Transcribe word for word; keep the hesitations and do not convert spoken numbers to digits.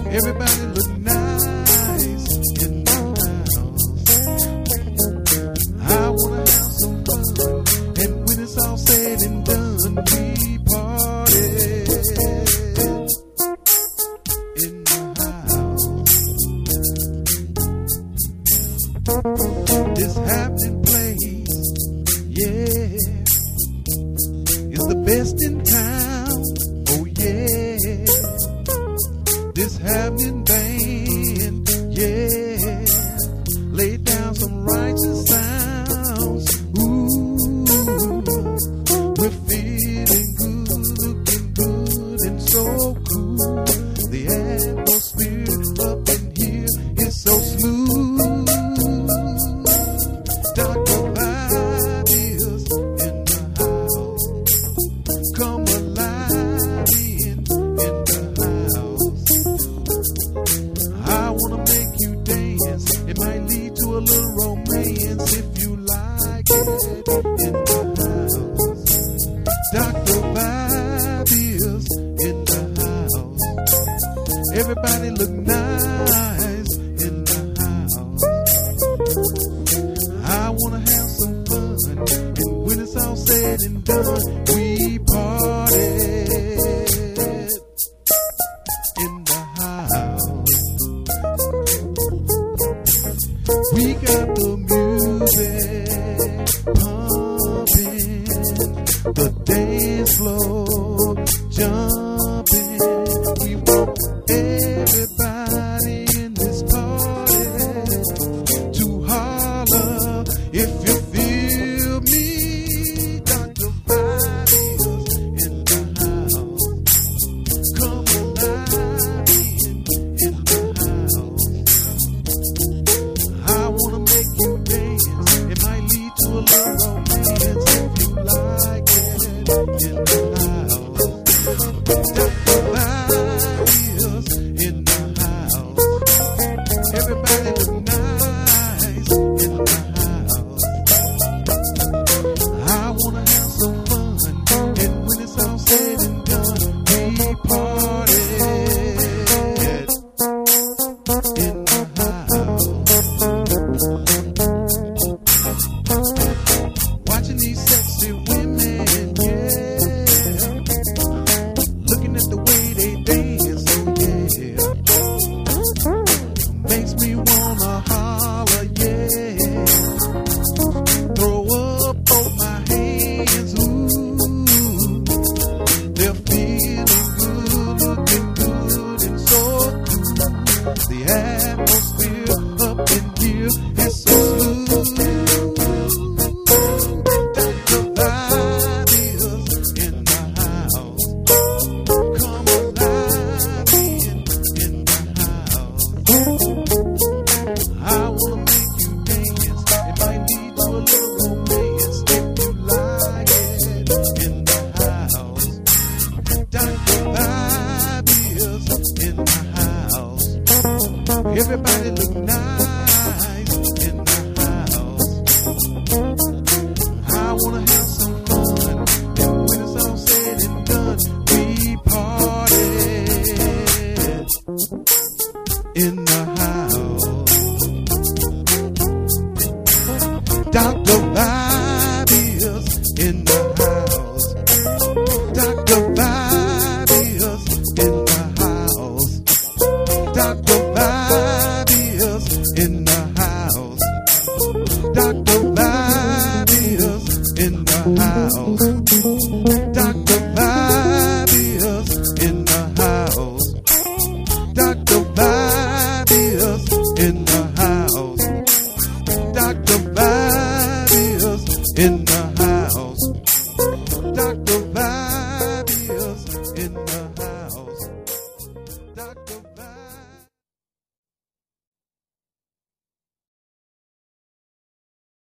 Everybody look nice in the house. I wanna have some fun, and when it's all said and done, we party in the house. This happening place, yeah, is the best in town. Oh yeah, this happening band, yeah, lay down some righteous sounds. Ooh, we're feeling good, looking good, and so cool. The atmosphere up in here is so smooth. Doctor Vibe is in the house. Come alive in, in the house. I wanna make you dance. It might lead to a little romance if you like it in the house. Doctor Vibe is in the house. Everybody look nice in the house. I wanna have some fun, and when it's all said and done, we party in the house. We got the music pumping, the dance floor jumping. We want everybody in this party to holler if you feel me. Doctor Vibe is in the house. Come alive in, in the house. I wanna make you dance. It might lead to a little romance if you like it in the house. Doctor Vibe is in the house. Everybody look nice in the house. I wanna have some fun, and when it's all said and done, we party in the house. Watching these sexy women, yeah, looking at the way they dance, oh yeah, makes me wanna holler, yeah, throw up both my hands, ooh, they're feeling good, looking good, and so cool. The atmosphere up in here is so smooth. Doctor Vibe is in the house. Come alive in, in the house. I wanna make you dance. It might lead to a little romance if you like it in the house. Doctor Vibe is in the house. Everybody look nice in the house. I wanna have some fun, and when it's all said and done, we party in the house. Doctor Vibe is in the house. Doctor Vibe is in the house. Doctor Vibe is in the house. Doctor Vibe is in the house. Doctor Vibe